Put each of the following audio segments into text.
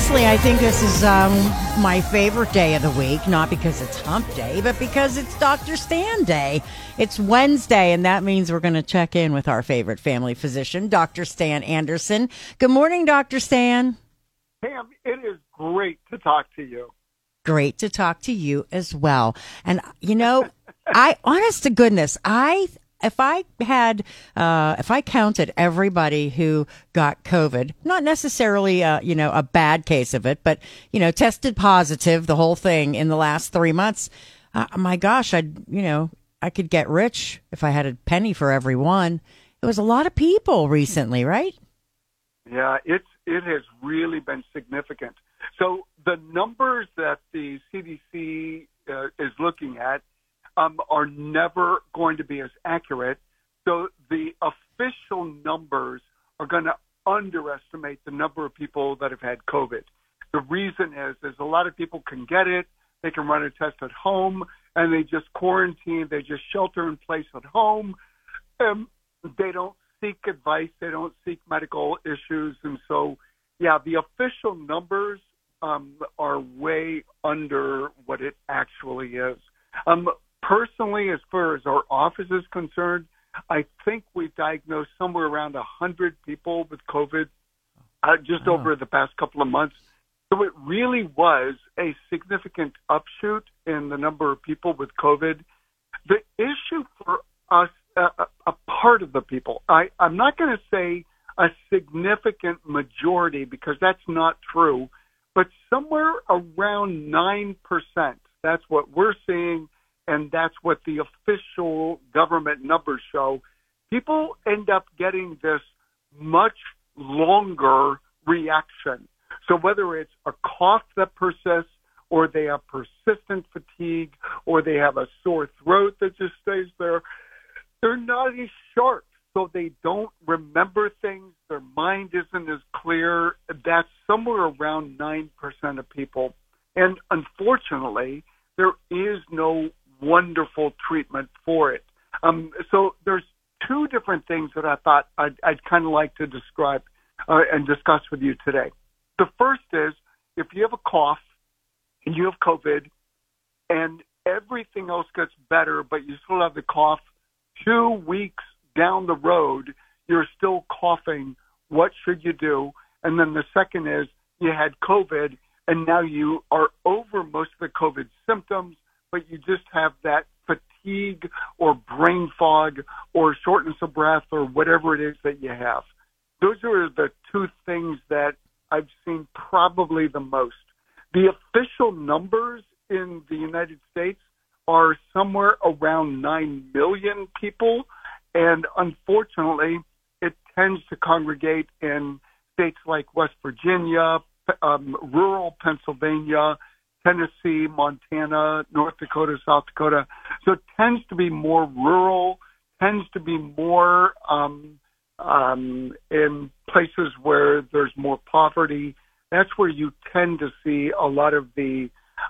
honestly, I think this is my favorite day of the week, not because it's hump day, but because it's Dr. Stan Day. It's Wednesday, and that means we're going to check in with our favorite family physician, Dr. Stan Anderson. Good morning, Dr. Stan. Pam, it is great to talk to you. Great to talk to you as well. And, honest to goodness, if I counted everybody who got COVID, not necessarily, a bad case of it, but, tested positive, the whole thing in the last 3 months, my gosh, I could get rich if I had a penny for every one. It was a lot of people recently, right? Yeah, it has really been significant. So the numbers that the CDC is looking at are never going to be as accurate. So the official numbers are going to underestimate the number of people that have had COVID. The reason is a lot of people can get it, they can run a test at home, and they just quarantine, they just shelter in place at home. They don't seek advice, they don't seek medical issues. And so, yeah, the official numbers are way under what it actually is. Personally, as far as our office is concerned, I think we diagnosed somewhere around 100 people with COVID over the past couple of months. So it really was a significant upshoot in the number of people with COVID. The issue for us, a part of the people, I'm not going to say a significant majority because that's not true, but somewhere around 9%. That's what we're seeing. And that's what the official government numbers show. People end up getting this much longer reaction. So whether it's a cough that persists, or they have persistent fatigue, or they have a sore throat that just stays there, they're not as sharp. So they don't remember things. Their mind isn't as clear. That's somewhere around 9% of people. And unfortunately, there is no wonderful treatment for it. So there's two different things that I thought I'd kind of like to describe and discuss with you today. The first is if you have a cough and you have COVID and everything else gets better, but you still have the cough, 2 weeks down the road, you're still coughing. What should you do? And then the second is you had COVID and now you are over most of the COVID symptoms, but you just have that fatigue or brain fog or shortness of breath or whatever it is that you have. Those are the two things that I've seen probably the most. The official numbers in the United States are somewhere around 9 million people, and unfortunately, it tends to congregate in states like West Virginia, rural Pennsylvania, Tennessee, Montana, North Dakota, South Dakota. So it tends to be more rural, tends to be more in places where there's more poverty. That's where you tend to see a lot of the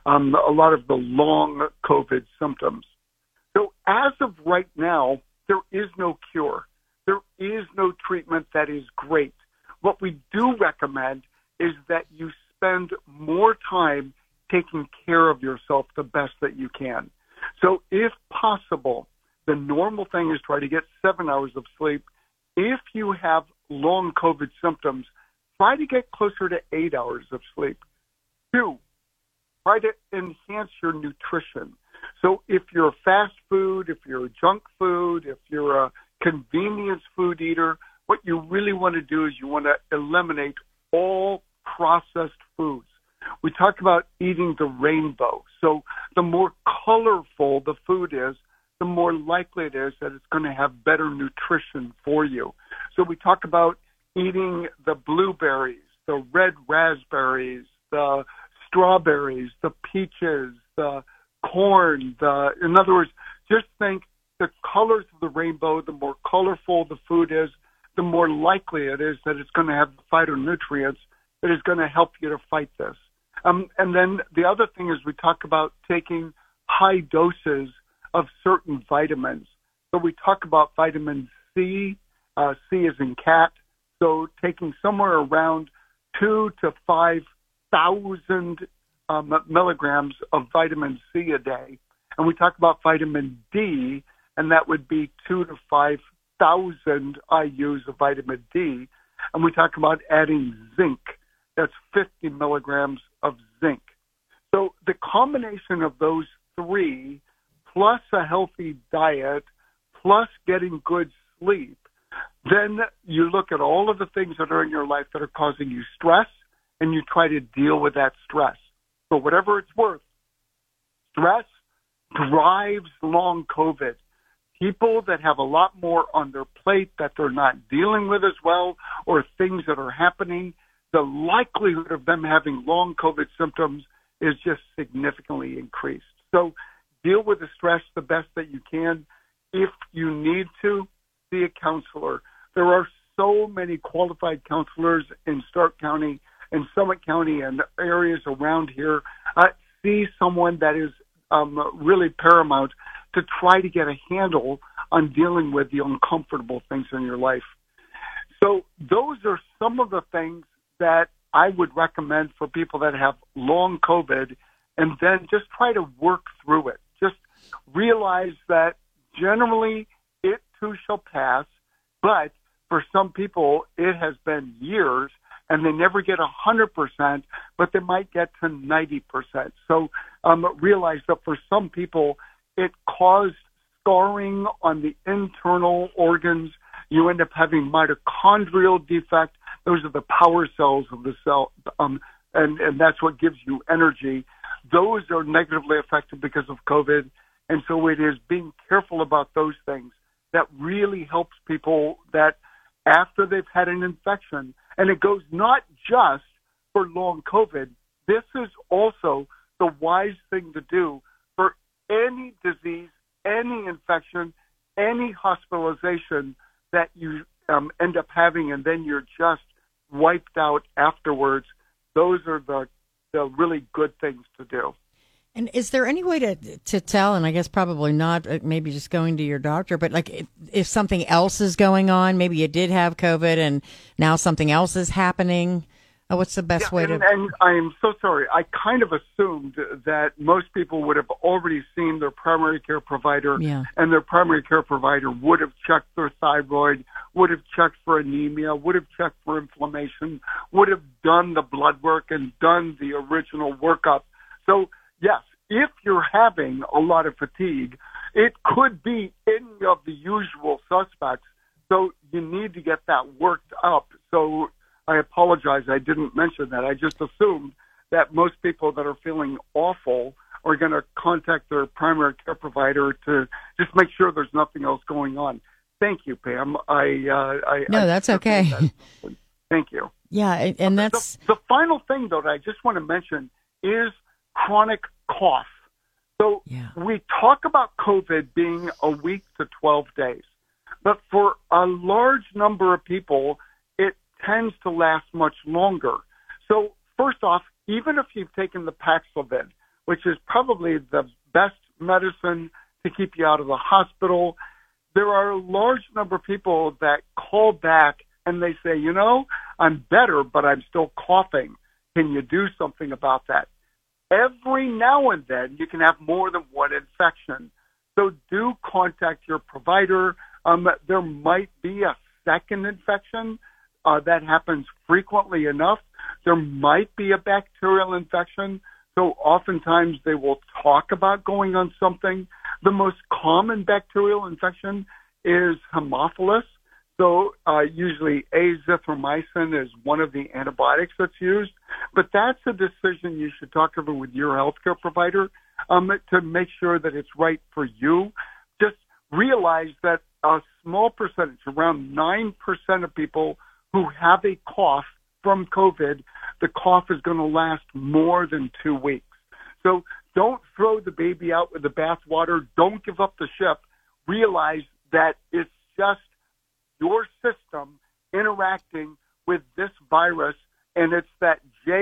long COVID symptoms. So as of right now, there is no cure. There is no treatment that is great. What we do recommend is that you spend more time taking care of yourself the best that you can. So if possible, the normal thing is try to get 7 hours of sleep. If you have long COVID symptoms, try to get closer to 8 hours of sleep. 2, try to enhance your nutrition. So if you're fast food, if you're junk food, if you're a convenience food eater, what you really want to do is you want to eliminate all processed foods. We talk about eating the rainbow. So the more colorful the food is, the more likely it is that it's going to have better nutrition for you. So we talk about eating the blueberries, the red raspberries, the strawberries, the peaches, the corn. In other words, just think the colors of the rainbow, the more colorful the food is, the more likely it is that it's going to have the phytonutrients that is going to help you to fight this. And then the other thing is we talk about taking high doses of certain vitamins. So we talk about vitamin C, C as in cat. So taking somewhere around 2 to 5 1,000 milligrams of vitamin C a day. And we talk about vitamin D, and that would be 2,000 to 5,000 IUs of vitamin D. And we talk about adding zinc. That's 50 milligrams of zinc. So the combination of those three, plus a healthy diet, plus getting good sleep, then you look at all of the things that are in your life that are causing you stress, and you try to deal with that stress. For whatever it's worth, stress drives long COVID. People that have a lot more on their plate that they're not dealing with as well, or things that are happening, the likelihood of them having long COVID symptoms is just significantly increased. So deal with the stress the best that you can. If you need to, see a counselor. There are so many qualified counselors in Stark County and Summit County and areas around here. See someone that is really paramount to try to get a handle on dealing with the uncomfortable things in your life. So those are some of the things that I would recommend for people that have long COVID, and then just try to work through it. Just realize that generally it too shall pass, but for some people it has been years, and they never get 100%, but they might get to 90%. So realize that for some people, it caused scarring on the internal organs. You end up having mitochondrial defect. Those are the power cells of the cell, and that's what gives you energy. Those are negatively affected because of COVID. And so it is being careful about those things that really helps people that after they've had an infection, and it goes not just for long COVID, this is also the wise thing to do for any disease, any infection, any hospitalization that you end up having, and then you're just wiped out afterwards. Those are the really good things to do. And is there any way to tell, and I guess probably not, maybe just going to your doctor, but like if something else is going on, maybe you did have COVID and now something else is happening, what's the best way to... And I'm so sorry. I kind of assumed that most people would have already seen their primary care provider, and their primary care provider would have checked their thyroid, would have checked for anemia, would have checked for inflammation, would have done the blood work and done the original workup. So, yes, if you're having a lot of fatigue, it could be any of the usual suspects. So you need to get that worked up. So I apologize, I didn't mention that. I just assumed that most people that are feeling awful are going to contact their primary care provider to just make sure there's nothing else going on. Thank you, Pam. No, that's okay. Thank you. Yeah, and that's... The final thing, though, that I just want to mention is chronic cough. So we talk about COVID being a week to 12 days, but for a large number of people, it tends to last much longer. So first off, even if you've taken the Paxlovid, which is probably the best medicine to keep you out of the hospital, there are a large number of people that call back and they say, you know, I'm better, but I'm still coughing. Can you do something about that? Every now and then you can have more than one infection. So do contact your provider. There might be a second infection that happens frequently enough. There might be a bacterial infection. So oftentimes they will talk about going on something. The most common bacterial infection is Haemophilus. So usually azithromycin is one of the antibiotics that's used. But that's a decision you should talk over with your healthcare provider to make sure that it's right for you. Just realize that a small percentage, around 9% of people who have a cough from COVID, the cough is going to last more than 2 weeks. So don't throw the baby out with the bathwater. Don't give up the ship. Realize that it's just your system interacting with this virus, and it's that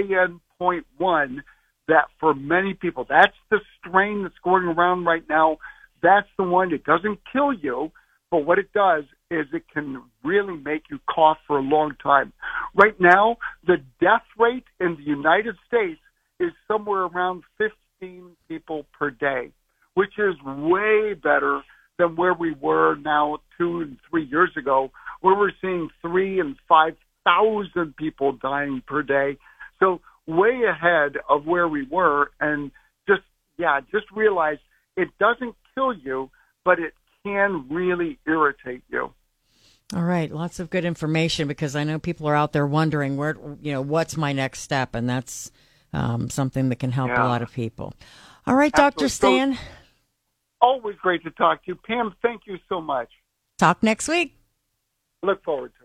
JN.1 that for many people, that's the strain that's going around right now. That's the one. It doesn't kill you, but what it does is it can really make you cough for a long time. Right now, the death rate in the United States is somewhere around 15 people per day, which is way better than where we were now 2 and 3 years ago, where we're seeing 3,000 and 5,000 people dying per day. So way ahead of where we were, and just realize it doesn't kill you, but it can really irritate you. All right, lots of good information, because I know people are out there wondering what's my next step, and that's something that can help a lot of people. All right, Dr. Stan. Always great to talk to you. Pam, thank you so much. Talk next week. Look forward to it.